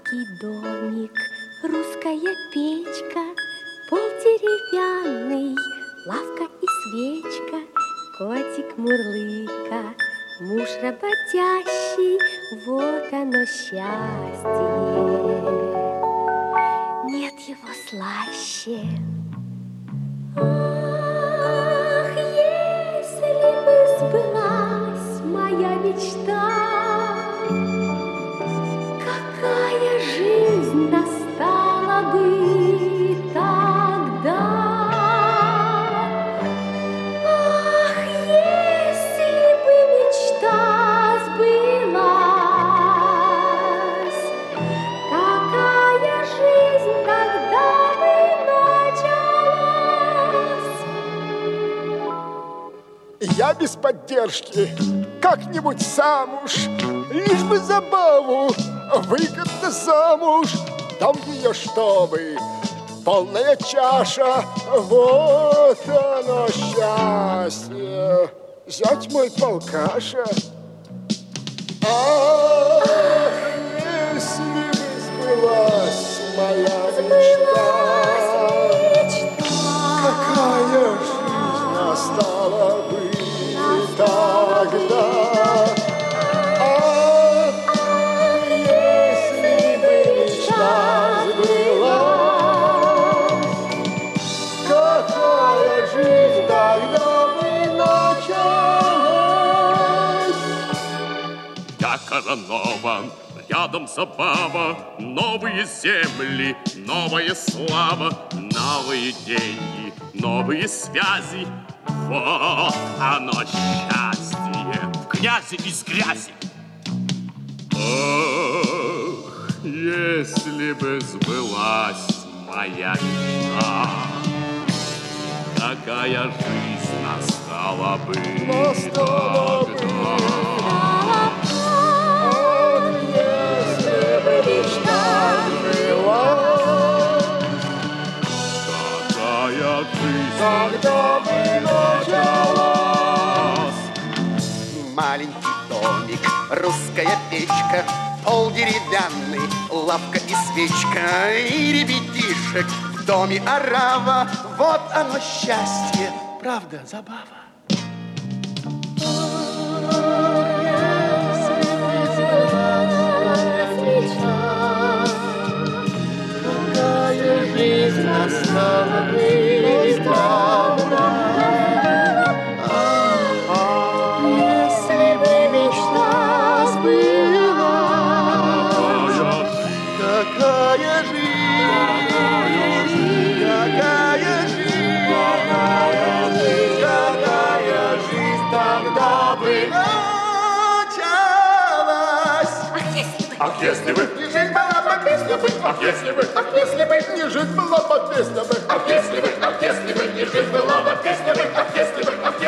Русский домик, русская печка, пол деревянный, лавка и свечка, котик мурлыка, муж работящий, вот оно счастье. Нет его слаще. Ах, если бы сбылась моя мечта, какая жизнь настала бы тогда. Ах, если бы мечта сбылась, какая жизнь тогда бы началась. Я без поддержки как-нибудь сам уж, лишь бы забаву, выгодно замуж. Там ее чтобы полная чаша, вот оно счастье. Зять мой полкаша. Ах, если бы сбылась моя мечта, какая жизнь настала бы тогда. Ах, если бы мечта сбылась, какая жизнь тогда бы началась. Я коронован, рядом забава, новые земли, новая слава, новые деньги, новые связи. Вот оно счастье, в князе из грязи. Ах, если бы сбылась моя мечта, какая жизнь настала бы тогда. Если бы мечта сбылась, Какая жизнь тогда бы началась. Маленький домик, русская печка, пол деревянный, лавка и свечка, и ребятишек в доме орава. Вот оно счастье, правда, забава. Какая жизнь настала бы тогда. Если бы мечта сбылась, какая жизнь, какая жизнь, какая жизнь тогда бы началась. Ах, если бы Не жизнь была бы песня бы, Ах, если бы ах, если бы не жизнь была бы песня бы, Ах, если бы не жизнь была бы песня бы, ах, если бы